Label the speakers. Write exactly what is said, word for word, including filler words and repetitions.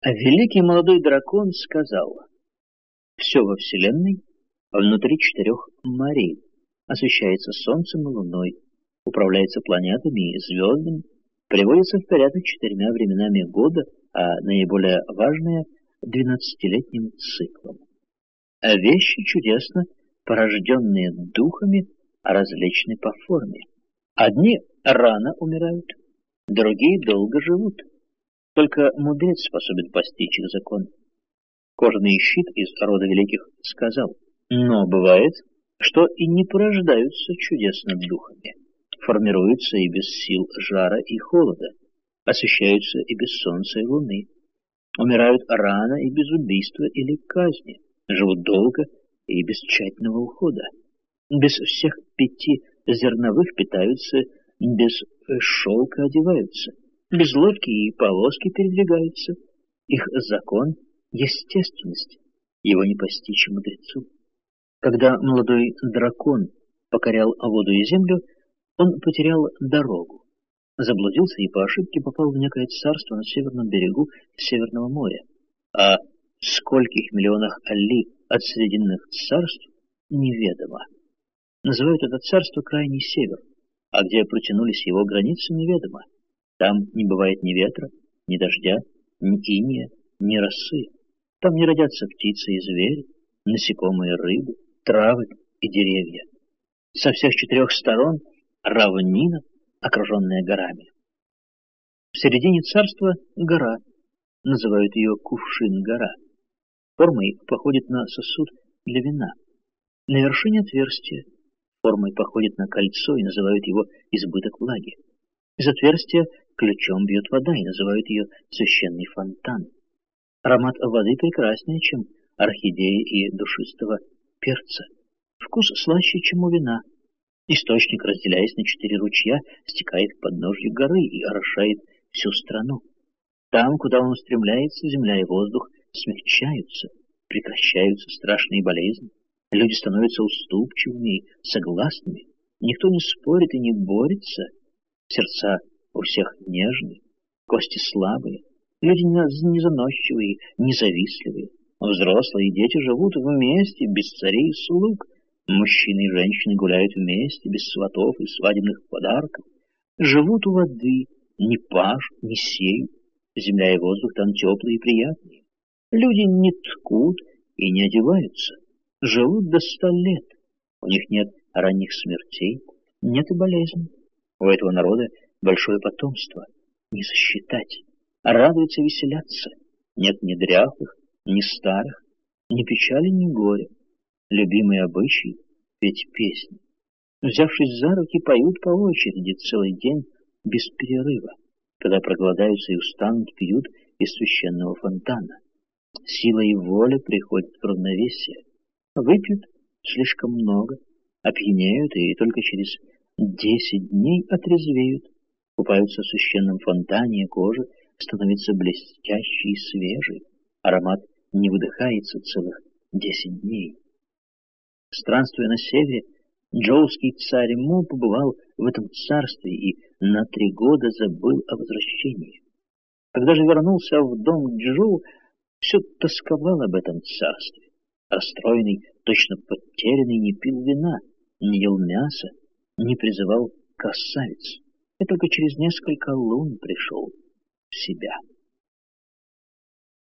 Speaker 1: А великий молодой дракон сказал: «Все во Вселенной внутри четырех морей, освещается солнцем и луной, управляется планетами и звездами, приводится в порядок четырьмя временами года, а наиболее важное — двенадцатилетним циклом. А вещи чудесно, порожденные духами, различны по форме. Одни рано умирают, другие долго живут. Только мудрец способен постичь их закон». Кожаный щит из рода великих сказал: «Но бывает, что и не порождаются чудесно духами, формируются и без сил жара и холода, освещаются и без солнца и луны, умирают рано и без убийства или казни, живут долго и без тщательного ухода, без всех пяти зерновых питаются, без шелка одеваются, без лодки и повозки передвигаются. Их закон — естественность, его не постичь мудрецу». Когда молодой дракон покорял воду и землю, он потерял дорогу, заблудился и по ошибке попал в некое царство на северном берегу Северного моря. А в скольких миллионах ли от Срединных царств неведомо. Называют это царство крайний север, а где протянулись его границы, неведомо. Там не бывает ни ветра, ни дождя, ни иния, ни росы. Там не родятся птицы и звери, насекомые, рыбы, травы и деревья. Со всех четырех сторон равнина, окруженная горами. В середине царства гора, называют ее Кувшин-гора. Формой походит на сосуд для вина. На вершине отверстие, формой походит на кольцо и называют его избыток влаги. Из отверстия ключом бьет вода и называют ее священный фонтан. Аромат воды прекраснее, чем орхидеи и душистого перца. Вкус слаще, чем у вина. Источник, разделяясь на четыре ручья, стекает к подножью горы и орошает всю страну. Там, куда он устремляется, земля и воздух смягчаются, прекращаются страшные болезни. Люди становятся уступчивыми и согласными. Никто не спорит и не борется. Сердца у всех нежные, кости слабые. Люди не заносчивые, не завистливые. Взрослые и дети живут вместе, без царей и слуг. Мужчины и женщины гуляют вместе, без сватов и свадебных подарков. Живут у воды, не пашут, не сеют. Земля и воздух там теплые и приятные. Люди не ткут и не одеваются. Живут до ста лет. У них нет ранних смертей, нет и болезней. У этого народа большое потомство, не сосчитать. Радуются и веселятся. Нет ни дряхлых, ни старых, ни печали, ни горя. Любимый обычай — петь песни. Взявшись за руки, поют по очереди целый день без перерыва. Когда проголодаются и устанут, пьют из священного фонтана. Сила и воля приходят в равновесие. Выпьют слишком много, опьянеют и только через десять дней отрезвеют. Купаются в священном фонтане, и кожа становится блестящей и свежей. Аромат не выдыхается целых десять дней. Странствуя на севере, джоуский царь Му побывал в этом царстве и на три года забыл о возвращении. Когда же вернулся в дом Джоу, все тосковал об этом царстве. Расстроенный, точно потерянный, не пил вина, не ел мяса, не призывал красавиц. И только через несколько лун пришел в себя.